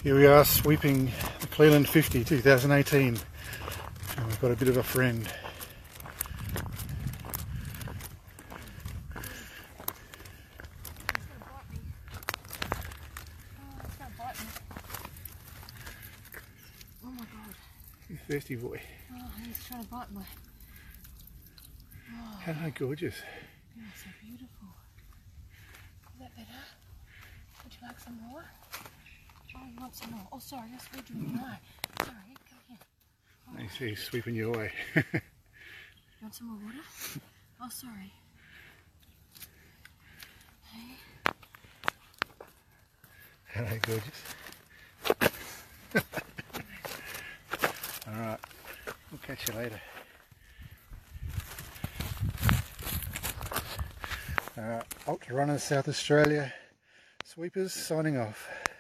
Here we are sweeping the Cleland 50 2018, and we've got a bit of a friend. Oh my god. You thirsty boy. Oh, he's trying to bite me. Oh, How gorgeous. you're so beautiful. Is that better? Would you like some more? Oh, you want some more? Oh, sorry, that's what you no. Sorry, come here. Oh, I see he's sweeping you away. you want some more water? Oh, sorry. Hey. Hello, gorgeous. Alright, we'll catch you later. Ultra Runners South Australia, sweepers signing off.